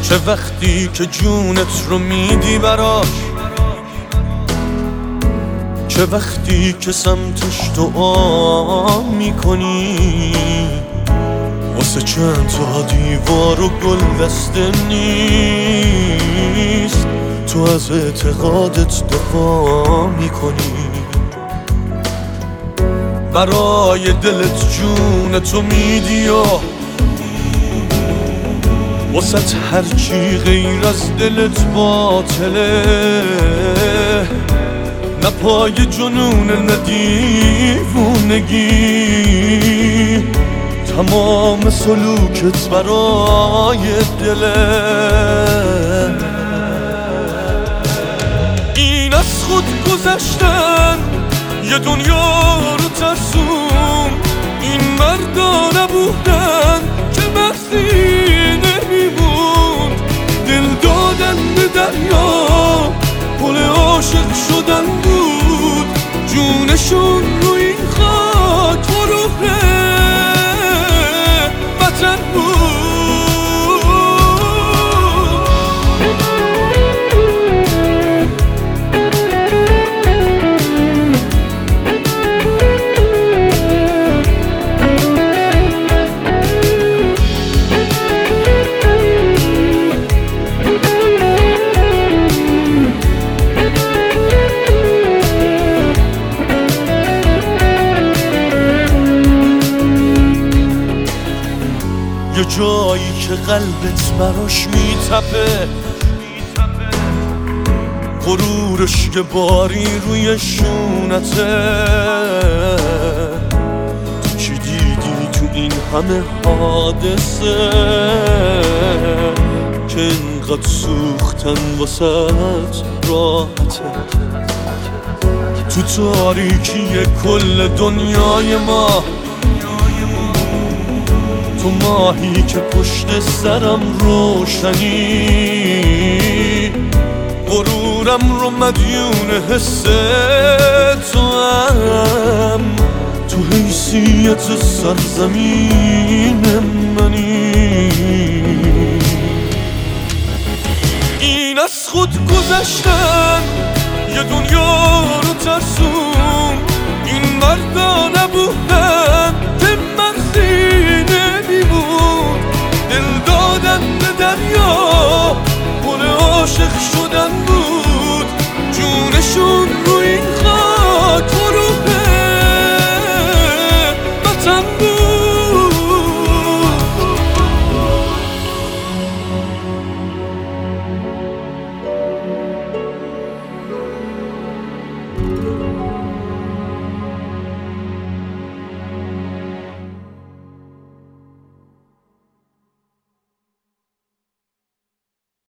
چه وقتی که جونت رو میدی براش، چه وقتی که سمتش دعا میکنی، واسه چند تا دیوار و گل دسته نیست، تو از اعتقادت دفاع میکنی، برای دلت جونتو میدی و واسه هرچی غیر از دلت باطله، نه پای جنون نه دیوونگی، تمام سلوکت برای دله. این از خود گذشتن یه دنیا رو ترسون، این مردا نبودن که مرسی نمیموند، دل دادن به دریا پل عاشق شدن بود، جونشون رو این خاک غروب وطن بود. یه جایی که قلبت براش میتپه، غرورش یه باری روی شونته، تو چی دیدی تو این همه حادثه که اینقدر سوختن واسه راحته، تو تاریکی کل دنیای ما، تو ماهی که پشت سرم روشنی، غرورم رو مدیون حس تو هم، تو حیثیت سرزمین منی. این از خود گذشتن یه دنیا رو ترسون، این مردا نبودن که مرسی نمیموند، دل دادن به دریا پل عاشق شدن بود، جونشون